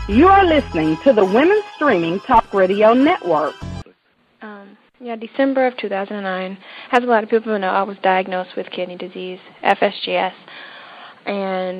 You are listening to the Women's Streaming Talk Radio Network. December of 2009. As a lot of people know, I was diagnosed with kidney disease, FSGS, and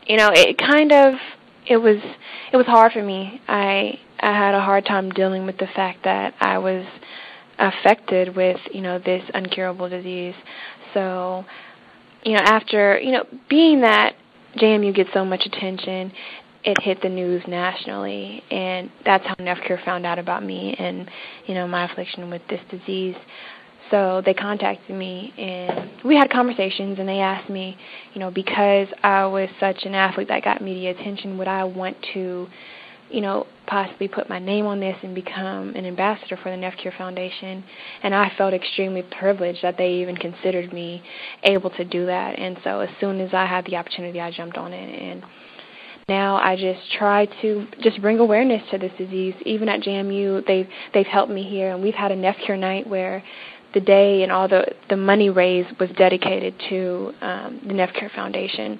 it was hard for me. I had a hard time dealing with the fact that I was affected with this incurable disease. So after being that JMU gets so much attention, it hit the news nationally, and that's how NephCure found out about me and, my affliction with this disease. So they contacted me, and we had conversations, and they asked me, because I was such an athlete that got media attention, would I want to, possibly put my name on this and become an ambassador for the NephCure Foundation. And I felt extremely privileged that they even considered me able to do that. And so as soon as I had the opportunity, I jumped on it, and now I just try to just bring awareness to this disease. Even at JMU, they've helped me here, and we've had a NephCure night where the day and all the money raised was dedicated to the NephCure Foundation.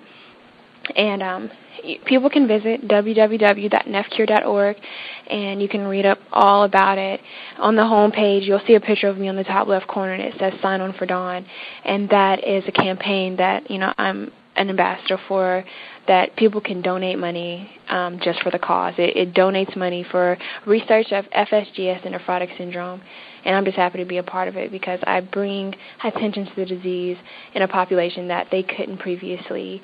And people can visit www.nephcure.org, and you can read up all about it. On the home page, you'll see a picture of me on the top left corner, and it says Sign On for Dawn, and that is a campaign that I'm an ambassador for, that people can donate money just for the cause. It donates money for research of FSGS and nephrotic syndrome, and I'm just happy to be a part of it because I bring attention to the disease in a population that they couldn't previously,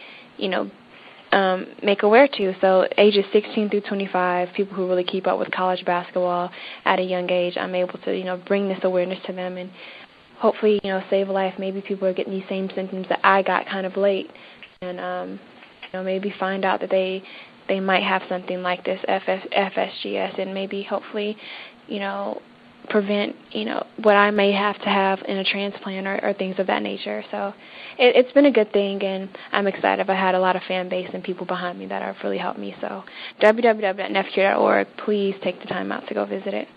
make aware to. So ages 16 through 25, people who really keep up with college basketball at a young age, I'm able to, bring this awareness to them and hopefully, save a life. Maybe people are getting these same symptoms that I got kind of late, and maybe find out that they might have something like this FSGS, and maybe hopefully, prevent, what I may have to have in a transplant or things of that nature. So it's been a good thing, and I'm excited. I had a lot of fan base and people behind me that have really helped me. So www.nephcure.org, please take the time out to go visit it.